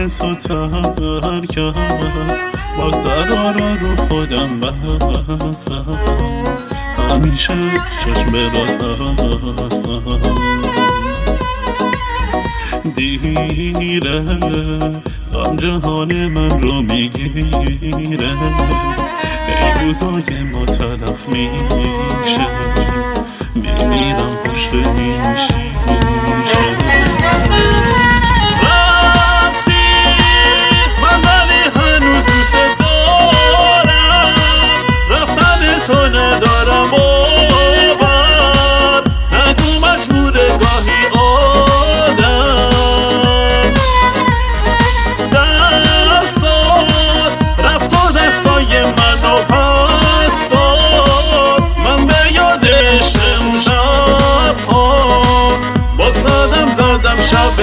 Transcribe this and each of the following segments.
روی تو ترکم، باز درا رو خودم بستم، همیشه چشم برات هستم. دیره غم جهان من رو میگیره، ای روزای ما تلف میشه، میمیرم پشت این شیشه. رفتی من ولی هنوز دوست دارم، رفتن تو ندارم باور، نگو مجبوره گاهی آدم، دستات رفت و دستای منو پس داد، من به یادش امشب ها باز قدم زدم شب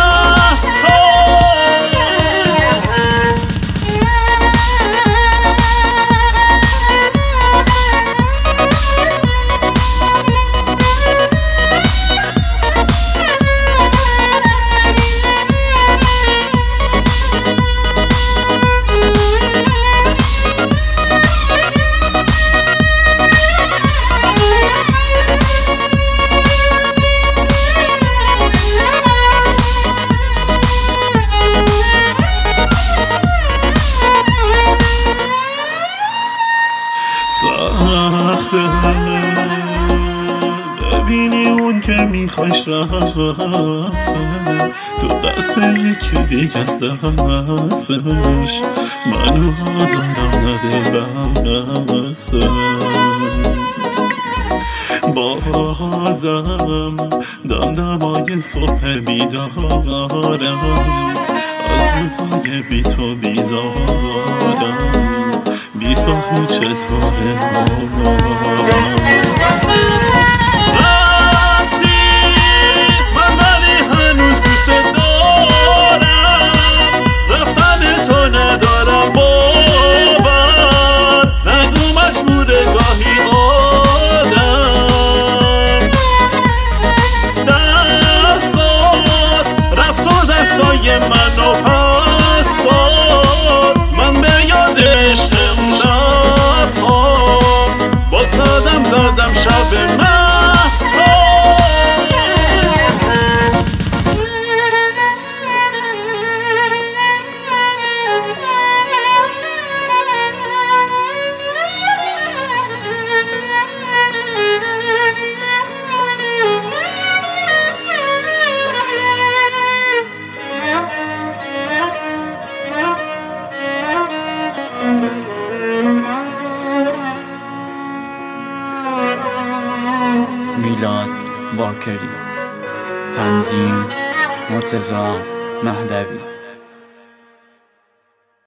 سخته ببینی اون که میخوایش رفته تو دست یکی دیگه است، دستش منو آزارم نده بستش. بازم دمدمای صبح بیدارم، از روزای بی تو بیزارم، بیفهمی چطوره رفتی من ولی هنوز دوست دارم، رفتن تو ندارم باور، نگو مجبوره گاهی آدم، دستات رفت و دستای منو پس داد، من به یادش باز قدم زدم شب میلاد باکری، تنظیم مرتضی مهدوی.